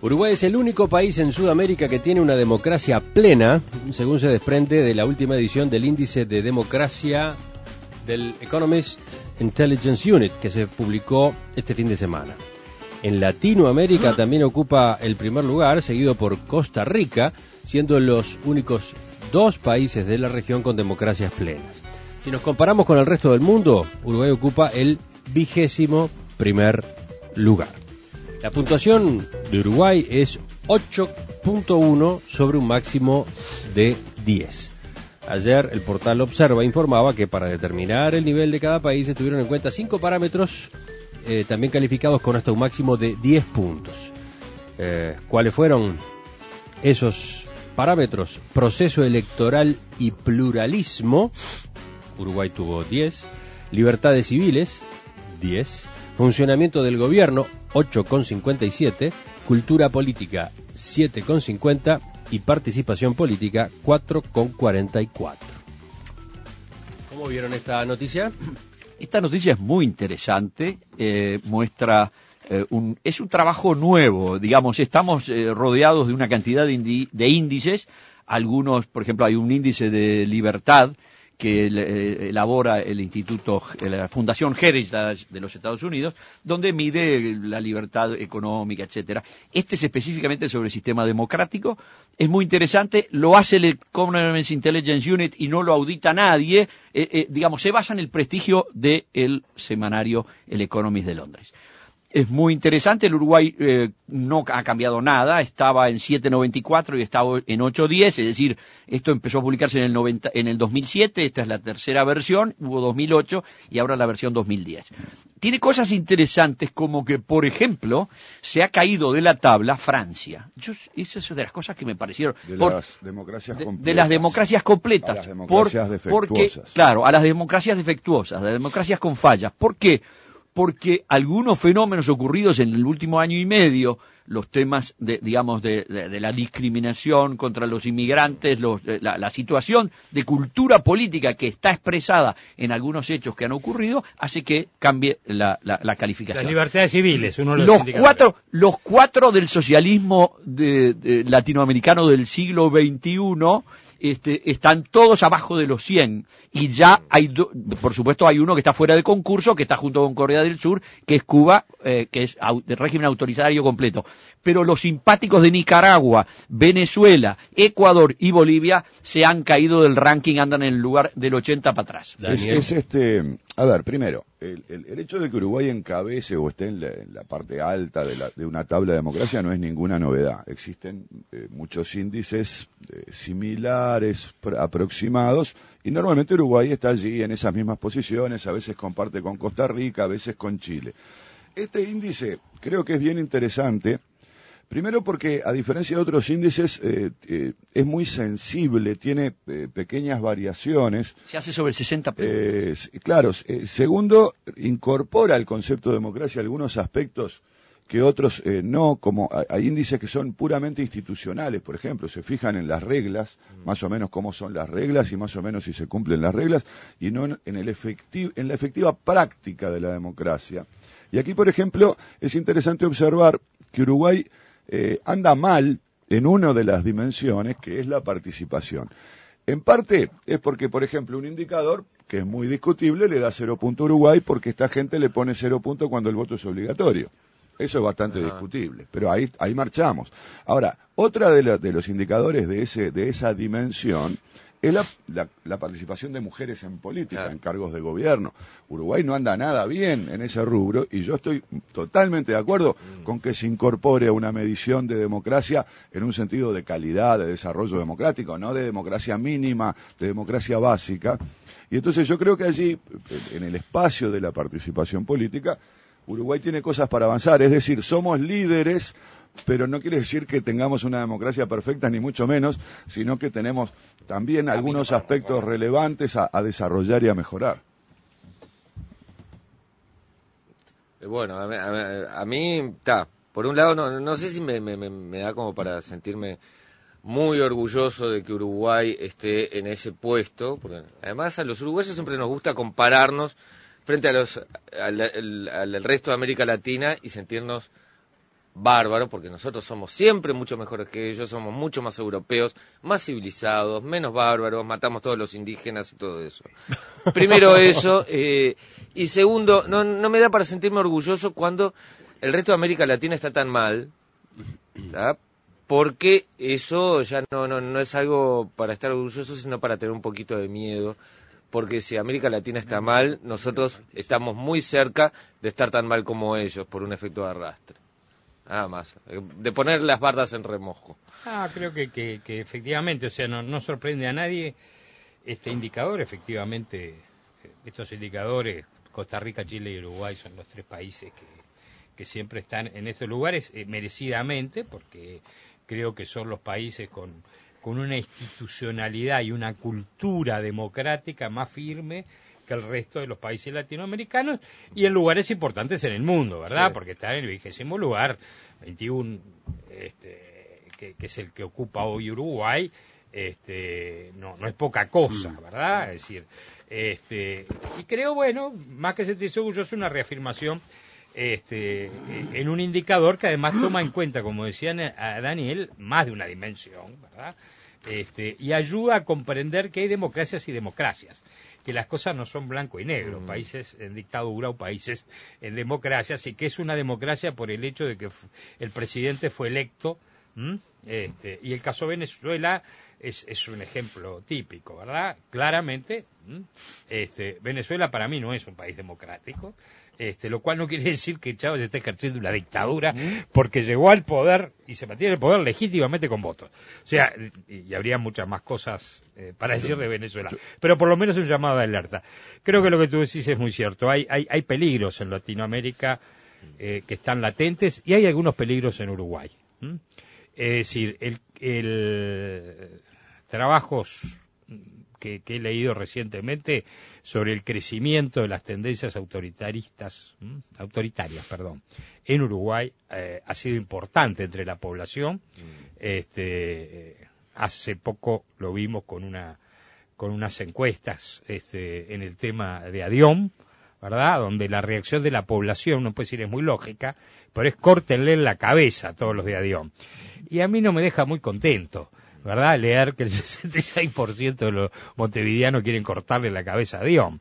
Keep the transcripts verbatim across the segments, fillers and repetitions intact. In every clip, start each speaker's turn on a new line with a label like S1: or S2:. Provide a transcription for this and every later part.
S1: Uruguay es el único país en Sudamérica que tiene una democracia plena, según se desprende de la última edición del índice de democracia del Economist Intelligence Unit, que se publicó este fin de semana. En Latinoamérica también ocupa el primer lugar, seguido por Costa Rica, siendo los únicos dos países de la región con democracias plenas. Si nos comparamos con el resto del mundo, Uruguay ocupa el vigésimo primer lugar. La puntuación de Uruguay es ocho punto uno sobre un máximo de diez. Ayer el portal Observa informaba que para determinar el nivel de cada país se tuvieron en cuenta cinco parámetros eh, también calificados con hasta un máximo de diez puntos. Eh, ¿Cuáles fueron esos parámetros? Proceso electoral y pluralismo, Uruguay tuvo diez. Libertades civiles, diez. Funcionamiento del gobierno, ocho coma cincuenta y siete, cultura política, siete coma cincuenta y participación política, cuatro coma cuarenta y cuatro. ¿Cómo vieron esta noticia?
S2: Esta noticia es muy interesante, eh, muestra, eh, un, es un trabajo nuevo, digamos, estamos eh, rodeados de una cantidad de, indi, de índices, algunos, por ejemplo, hay un índice de libertad, que elabora el Instituto, la Fundación Heritage de los Estados Unidos, donde mide la libertad económica, etcétera. Este es específicamente sobre el sistema democrático, es muy interesante, lo hace el Economist Intelligence Unit y no lo audita nadie, eh, eh, digamos, se basa en el prestigio del semanario El Economist de Londres. Es muy interesante, el Uruguay eh, no ha cambiado nada, estaba en siete noventa y cuatro y estaba en ocho diez, es decir, esto empezó a publicarse en el, noventa, en el dos mil siete, esta es la tercera versión, hubo dos mil ocho y ahora la versión dos mil diez. Tiene cosas interesantes como que, por ejemplo, se ha caído de la tabla Francia. Yo, eso es de las cosas que me parecieron.
S3: De
S2: por,
S3: las democracias
S2: de,
S3: completas.
S2: De las democracias completas.
S3: A las democracias
S2: por,
S3: defectuosas.
S2: Porque, claro, a las democracias defectuosas, a las democracias con fallas. ¿Por qué? Porque algunos fenómenos ocurridos en el último año y medio, los temas de, digamos, de, de, de la discriminación contra los inmigrantes, los, la, la situación de cultura política que está expresada en algunos hechos que han ocurrido, hace que cambie la, la, la calificación.
S4: Las libertades civiles, uno de
S2: los los cuatro, los cuatro del socialismo de, de, latinoamericano del siglo veintiuno, Este, están todos abajo de los cien y ya hay, do, por supuesto hay uno que está fuera de concurso, que está junto con Corea del Sur, que es Cuba, eh, que es au, de régimen autoritario completo. Pero los simpáticos de Nicaragua, Venezuela, Ecuador y Bolivia se han caído del ranking, andan en el lugar del ochenta para atrás.
S3: Es, es este, a ver, primero, el, el, el hecho de que Uruguay encabece o esté en la, en la parte alta de, la, de una tabla de democracia no es ninguna novedad. Existen eh, muchos índices eh, similares, aproximados, y normalmente Uruguay está allí en esas mismas posiciones, a veces comparte con Costa Rica, a veces con Chile. Este índice creo que es bien interesante, primero porque a diferencia de otros índices eh, eh, es muy sensible, tiene eh, pequeñas variaciones.
S2: Se hace sobre el sesenta puntos.
S3: Eh, claro, eh, segundo, incorpora el concepto de democracia algunos aspectos que otros eh, no, como hay índices que son puramente institucionales, por ejemplo, se fijan en las reglas, más o menos cómo son las reglas y más o menos si se cumplen las reglas, y no en, en, el efectiv, en la efectiva práctica de la democracia. Y aquí, por ejemplo, es interesante observar que Uruguay eh, anda mal en una de las dimensiones, que es la participación. En parte es porque, por ejemplo, un indicador que es muy discutible le da cero punto a Uruguay porque esta gente le pone cero punto cuando el voto es obligatorio. Eso es bastante Ajá. discutible, pero ahí ahí marchamos. Ahora, otra de, la, de los indicadores de ese de esa dimensión es la, la, la participación de mujeres en política, claro. en cargos de gobierno. Uruguay no anda nada bien en ese rubro y yo estoy totalmente de acuerdo mm. con que se incorpore a una medición de democracia en un sentido de calidad, de desarrollo democrático, no de democracia mínima, de democracia básica. Y entonces yo creo que allí, en el espacio de la participación política, Uruguay tiene cosas para avanzar, es decir, somos líderes, pero no quiere decir que tengamos una democracia perfecta, ni mucho menos, sino que tenemos también algunos aspectos relevantes a, a desarrollar y a mejorar.
S5: Bueno, a, a, a mí, está, por un lado, no, no sé si me, me, me da como para sentirme muy orgulloso de que Uruguay esté en ese puesto, porque además a los uruguayos siempre nos gusta compararnos frente a los al, al, al resto de América Latina y sentirnos bárbaro, porque nosotros somos siempre mucho mejores que ellos, somos mucho más europeos, más civilizados, menos bárbaros, matamos todos los indígenas y todo eso. Primero eso, eh, y segundo, no, no me da para sentirme orgulloso cuando el resto de América Latina está tan mal, ¿tá? Porque eso ya no, no, no es algo para estar orgulloso, sino para tener un poquito de miedo, porque si América Latina está mal, nosotros estamos muy cerca de estar tan mal como ellos, por un efecto de arrastre. Nada más, de poner las bardas en remojo.
S4: Ah, creo que, que, que efectivamente, o sea, no, no sorprende a nadie este indicador, efectivamente, estos indicadores, Costa Rica, Chile y Uruguay son los tres países que, que siempre están en estos lugares, eh, merecidamente, porque creo que son los países con, con una institucionalidad y una cultura democrática más firme que el resto de los países latinoamericanos y en lugares importantes en el mundo, ¿verdad? Sí. Porque está en el vigésimo lugar, veintiuno, este, que, que es el que ocupa hoy Uruguay, este, no, no es poca cosa, ¿verdad? Es decir, este, y creo, bueno, más que sentirse orgulloso, una reafirmación este, en un indicador que además toma en cuenta, como decía a Daniel, más de una dimensión, ¿verdad? Este, y ayuda a comprender que hay democracias y democracias, que las cosas no son blanco y negro, mm. países en dictadura o países en democracia, y que es una democracia por el hecho de que el presidente fue electo, ¿m? Este, y el caso Venezuela es, es un ejemplo típico, ¿verdad? Claramente, ¿m? Este, Venezuela para mí no es un país democrático, este, lo cual no quiere decir que Chávez esté ejerciendo una dictadura, porque llegó al poder y se mantiene el poder legítimamente con votos. O sea, y, y habría muchas más cosas eh, para decir de Venezuela, pero por lo menos un llamado de alerta. Creo que lo que tú decís es muy cierto. Hay, hay, hay peligros en Latinoamérica eh, que están latentes y hay algunos peligros en Uruguay. ¿Mm? Es decir, el, el trabajos que, que he leído recientemente sobre el crecimiento de las tendencias autoritaristas, ¿m? autoritarias, perdón, en Uruguay eh, ha sido importante entre la población. Mm. Este, eh, hace poco lo vimos con una con unas encuestas este, en el tema de ADIOM, ¿verdad? Donde la reacción de la población, no puede decir es muy lógica, pero es córtenle en la cabeza a todos los de ADIOM. Y a mí no me deja muy contento, ¿verdad? Leer que el sesenta y seis por ciento de los montevideanos quieren cortarle la cabeza a Dion.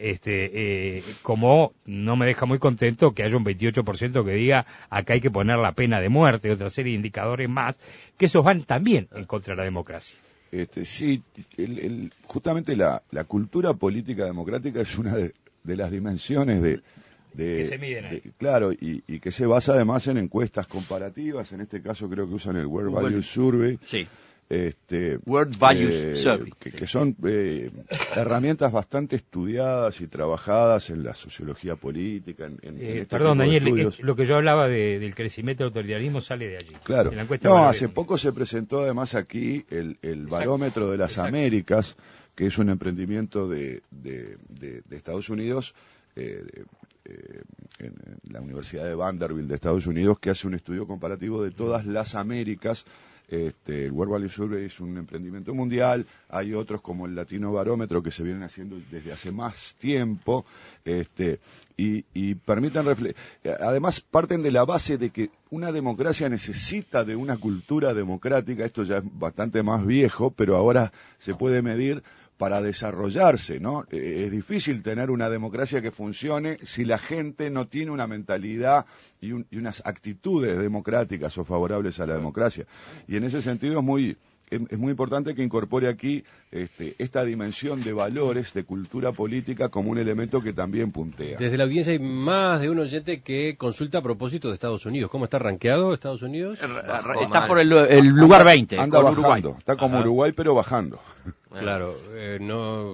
S4: Este, eh, como no me deja muy contento que haya un veintiocho por ciento que diga acá hay que poner la pena de muerte y otra serie de indicadores más, que esos van también en contra de la democracia.
S3: Este, sí, el, el, justamente la, la cultura política democrática es una de, de las dimensiones de... De,
S4: que se miden ahí.
S3: De, claro, y, y que se basa además en encuestas comparativas, en este caso creo que usan el World Value well, Survey.
S2: Sí.
S3: Este,
S2: World Values
S3: eh,
S2: Survey.
S3: Que, que son eh, herramientas bastante estudiadas y trabajadas en la sociología política. En, en,
S4: eh,
S3: en este
S4: perdón, Daniel, es, lo que yo hablaba de, del crecimiento del autoritarismo sale de allí.
S3: Claro.
S4: La encuesta
S3: no, hace poco se presentó además aquí el, el Barómetro de las Exacto. Américas, que es un emprendimiento de, de, de, de Estados Unidos, eh, de, eh, en la Universidad de Vanderbilt de Estados Unidos, que hace un estudio comparativo de todas las Américas. Este, el World Value Survey es un emprendimiento mundial, hay otros como el Latino Barómetro que se vienen haciendo desde hace más tiempo, este, y, y permiten refle- además parten de la base de que una democracia necesita de una cultura democrática. Esto ya es bastante más viejo, pero ahora se puede medir para desarrollarse, ¿no? Eh, es difícil tener una democracia que funcione si la gente no tiene una mentalidad y, un, y unas actitudes democráticas o favorables a la democracia. Y en ese sentido es muy es, es muy importante que incorpore aquí este, esta dimensión de valores, de cultura política, como un elemento que también puntea.
S1: Desde la audiencia hay más de un oyente que consulta a propósito de Estados Unidos. ¿Cómo está rankeado Estados Unidos?
S2: Bajó está mal. Por el, el lugar veinte.
S3: Anda bajando,
S2: Uruguay.
S3: Está como Ajá. Uruguay, pero bajando.
S1: Claro, eh, no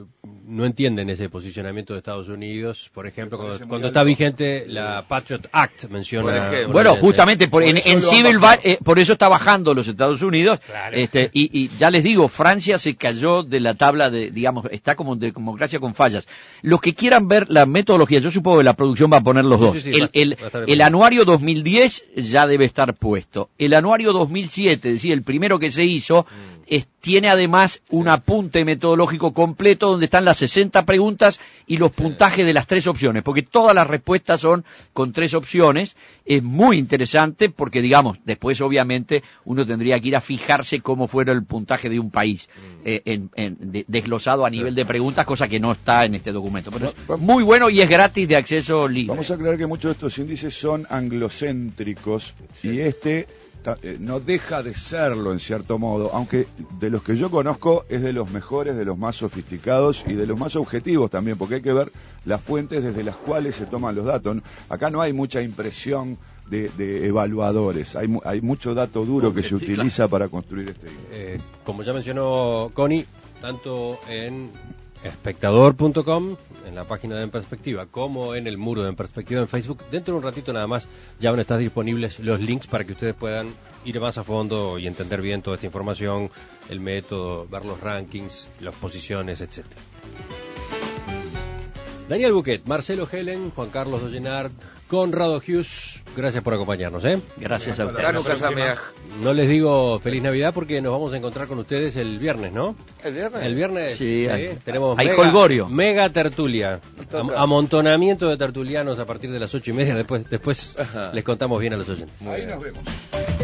S1: no entienden ese posicionamiento de Estados Unidos, por ejemplo, cuando, cuando está vigente la Patriot Act, menciona.
S2: Ejemplo, bueno, justamente por, en, en Civil va, eh, por eso está bajando los Estados Unidos, claro. este, y, y ya les digo, Francia se cayó de la tabla de, digamos, está como de democracia con fallas. Los que quieran ver la metodología, yo supongo que la producción va a poner los dos. Sí, sí, sí, el va, el, va el anuario dos mil diez ya debe estar puesto. El anuario dos mil siete, es decir, el primero que se hizo, mm. es, tiene además sí. un apunte metodológico completo documento donde están las sesenta preguntas y los puntajes de las tres opciones, porque todas las respuestas son con tres opciones. Es muy interesante porque, digamos, después obviamente uno tendría que ir a fijarse cómo fuera el puntaje de un país eh, en, en, de, desglosado a nivel de preguntas, cosa que no está en este documento. Pero es muy bueno y es gratis de acceso libre.
S3: Vamos a aclarar que muchos de estos índices son anglocéntricos y este no deja de serlo en cierto modo, aunque de los que yo conozco es de los mejores, de los más sofisticados y de los más objetivos también, porque hay que ver las fuentes desde las cuales se toman los datos. Acá no hay mucha impresión de, de evaluadores, hay, hay mucho dato duro que se utiliza para construir este índice.
S1: Eh, como ya mencionó Connie, tanto en espectador punto com, en la página de En Perspectiva, como en el muro de En Perspectiva en Facebook, dentro de un ratito nada más ya van a estar disponibles los links para que ustedes puedan ir más a fondo y entender bien toda esta información, el método, ver los rankings, las posiciones, etcétera. Daniel Buquet, Marcelo Helen, Juan Carlos Dollenard, Conrado Hughes, gracias por acompañarnos, ¿eh?
S2: Gracias a ustedes.
S1: No les digo feliz Navidad porque nos vamos a encontrar con ustedes el viernes, ¿no?
S5: ¿El viernes?
S1: El viernes
S2: sí,
S1: ¿sí? Tenemos
S2: hay
S1: mega,
S2: colgorio.
S1: Mega tertulia, Am- amontonamiento de tertulianos a partir de las ocho y media, después, después les contamos bien a los oyentes.
S3: Ahí nos vemos.